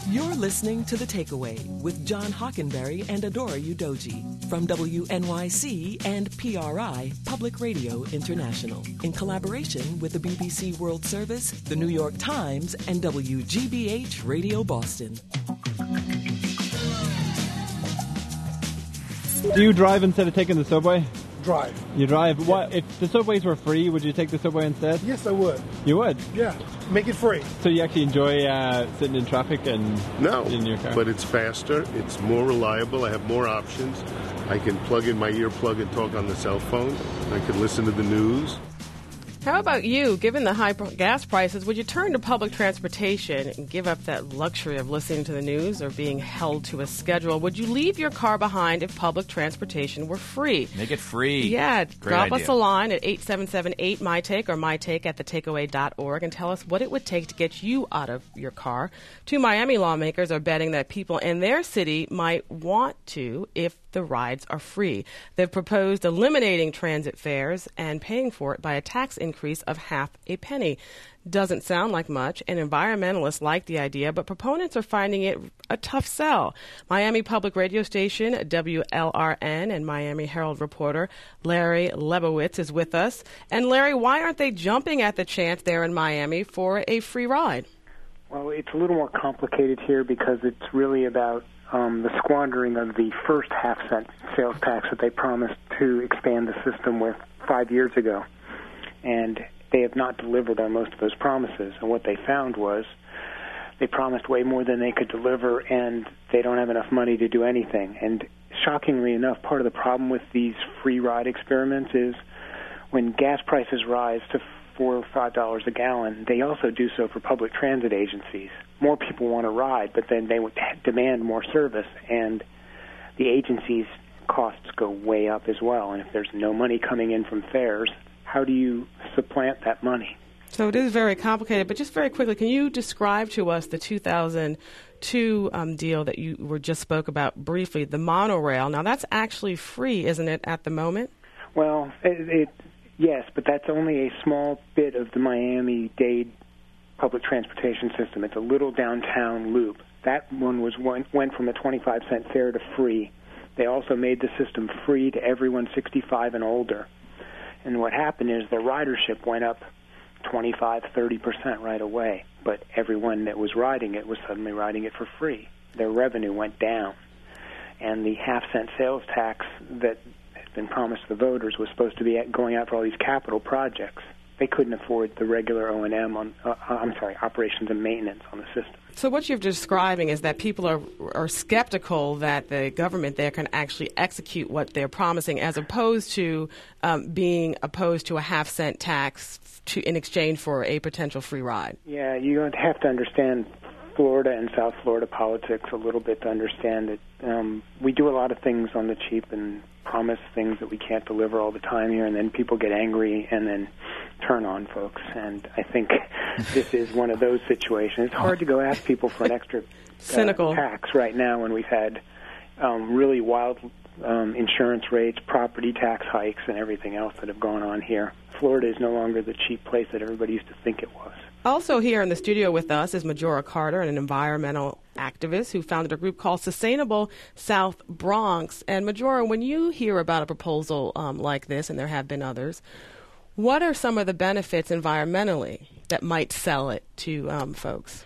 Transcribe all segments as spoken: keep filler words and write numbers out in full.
You're listening to The Takeaway with John Hockenberry and Adora Udoji from W N Y C and P R I, Public Radio International, in collaboration with the B B C World Service, the New York Times, and W G B H Radio Boston. Do you drive instead of taking the subway? Drive. You drive. What if the subways were free? Would you take the subway instead? Yes, I would. You would? Yeah. Make it free. So you actually enjoy uh, sitting in traffic and no, in your car? But it's faster. It's more reliable. I have more options. I can plug in my earplug and talk on the cell phone. I can listen to the news. How about you? Given the high gas prices, would you turn to public transportation and give up that luxury of listening to the news or being held to a schedule? Would you leave your car behind if public transportation were free? Make it free. Yeah. Great drop idea. us a line at eight seven seven eight, M Y take or mytake at the takeaway dot org and tell us what it would take to get you out of your car. Two Miami lawmakers are betting that people in their city might want to if the rides are free. They've proposed eliminating transit fares and paying for it by a tax increase of half a penny. Doesn't sound like much, and environmentalists like the idea, but proponents are finding it a tough sell. Miami Public Radio Station, W L R N, and Miami Herald reporter Larry Lebowitz is with us. And Larry, why aren't they jumping at the chance there in Miami for a free ride? Well, it's a little more complicated here because it's really about um, the squandering of the first half-cent sales tax that they promised to expand the system with five years ago. And they have not delivered on most of those promises. And what they found was they promised way more than they could deliver, and they don't have enough money to do anything. And shockingly enough, part of the problem with these free ride experiments is when gas prices rise to four or five dollars a gallon, they also do so for public transit agencies. More people want to ride, but then they would demand more service, and the agencies' costs go way up as well. And if there's no money coming in from fares, how do you supplant that money? So it is very complicated, but just very quickly, can you describe to us the two thousand two um, deal that you were just spoke about briefly, the monorail? Now, that's actually free, isn't it, at the moment? Well, it, it yes, but that's only a small bit of the Miami-Dade public transportation system. It's a little downtown loop. That one was went, went from a twenty-five cent fare to free. They also made the system free to everyone sixty-five and older. And what happened is the ridership went up twenty-five, thirty percent right away, but everyone that was riding it was suddenly riding it for free. Their revenue went down. And the half-cent sales tax that had been promised to the voters was supposed to be going out for all these capital projects. They couldn't afford the regular O and M on, uh, I'm sorry, operations and maintenance on the system. So what you're describing is that people are are skeptical that the government there can actually execute what they're promising, as opposed to um, being opposed to a half-cent tax to, in exchange for a potential free ride. Yeah, you have to understand Florida and South Florida politics a little bit to understand that um, we do a lot of things on the cheap and promise things that we can't deliver all the time here, and then people get angry and then turn on folks. And I think this is one of those situations. It's hard to go ask people for an extra Cynical. uh, tax right now when we've had um, really wild um, insurance rates, property tax hikes, and everything else that have gone on here. Florida is no longer the cheap place that everybody used to think it was. Also here in the studio with us is Majora Carter, an environmental activist who founded a group called Sustainable South Bronx. And Majora, when you hear about a proposal um, like this, and there have been others, what are some of the benefits environmentally that might sell it to um, folks?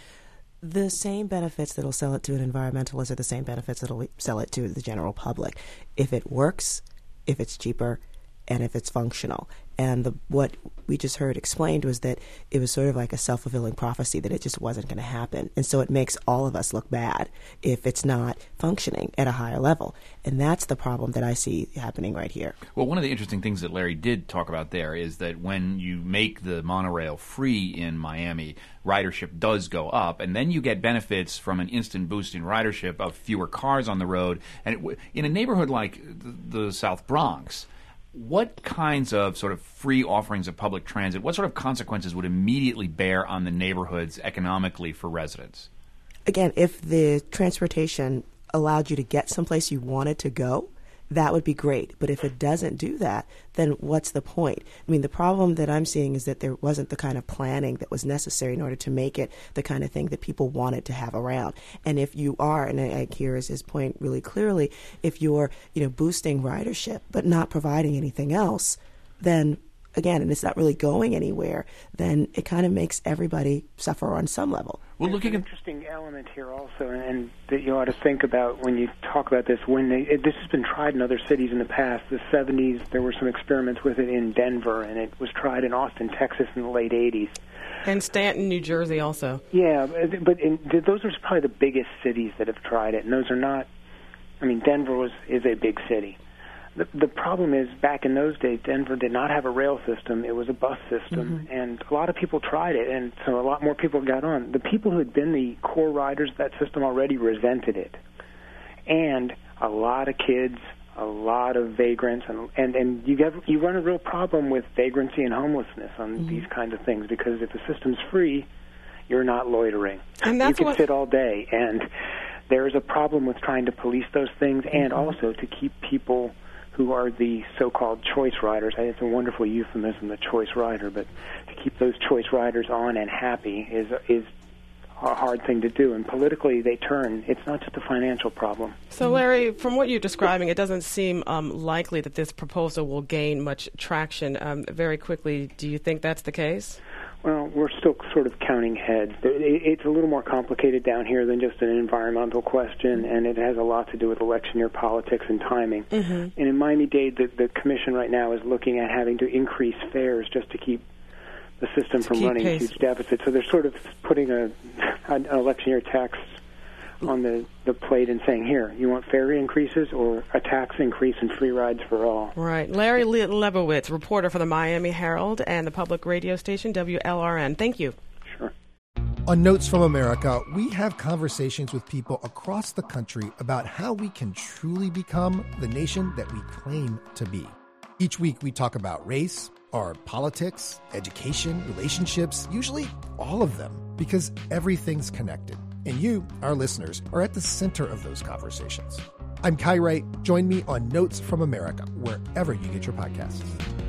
The same benefits that'll sell it to an environmentalist are the same benefits that'll sell it to the general public. If it works, if it's cheaper, and if it's functional. And the, what we just heard explained was that it was sort of like a self-fulfilling prophecy that it just wasn't going to happen. And so it makes all of us look bad if it's not functioning at a higher level. And that's the problem that I see happening right here. Well, one of the interesting things that Larry did talk about there is that when you make the monorail free in Miami, ridership does go up, and then you get benefits from an instant boost in ridership of fewer cars on the road. And it w- in a neighborhood like the, the South Bronx, what kinds of sort of free offerings of public transit, what sort of consequences would immediately bear on the neighborhoods economically for residents? Again, if the transportation allowed you to get someplace you wanted to go, that would be great. But if it doesn't do that, then what's the point? I mean, the problem that I'm seeing is that there wasn't the kind of planning that was necessary in order to make it the kind of thing that people wanted to have around. And if you are, and I, I hear his point really clearly, if you're, you know, boosting ridership but not providing anything else, then again, and it's not really going anywhere, then it kind of makes everybody suffer on some level. Well, There's looking an at interesting element here also, and that you ought to think about when you talk about this. When they, it, this has been tried in other cities in the past. The seventies, there were some experiments with it in Denver, and it was tried in Austin, Texas, in the late eighties. And Stanton, New Jersey, also. Yeah, but in, those are probably the biggest cities that have tried it, and those are not. I mean, Denver was is a big city. The, the problem is, back in those days, Denver did not have a rail system. It was a bus system, mm-hmm. and a lot of people tried it, and so a lot more people got on. The people who had been the core riders of that system already resented it. And a lot of kids, a lot of vagrants, and and, and you, get, you run a real problem with vagrancy and homelessness on mm-hmm. these kinds of things, because if the system's free, you're not loitering. And that's you can what... sit all day, and there is a problem with trying to police those things, mm-hmm. and also to keep people who are the so-called choice riders. It's a wonderful euphemism, the choice rider, but to keep those choice riders on and happy is is a hard thing to do. And politically, they turn. It's not just a financial problem. So, Larry, from what you're describing, it doesn't seem um, likely that this proposal will gain much traction. Um, very quickly, do you think that's the case? Well, we're still sort of counting heads. It's a little more complicated down here than just an environmental question, and it has a lot to do with election year politics and timing. Mm-hmm. And in Miami-Dade, the, the commission right now is looking at having to increase fares just to keep the system from running a huge deficit. So they're sort of putting a, an election year tax on the, the plate and saying, here, you want fare increases or a tax increase and free rides for all? Right. Larry Le- Lebowitz, reporter for the Miami Herald and the public radio station W L R N. Thank you. Sure. On Notes from America, we have conversations with people across the country about how we can truly become the nation that we claim to be. Each week we talk about race, our politics, education, relationships, usually all of them, because everything's connected. And you, our listeners, are at the center of those conversations. I'm Kai Wright. Join me on Notes from America, wherever you get your podcasts.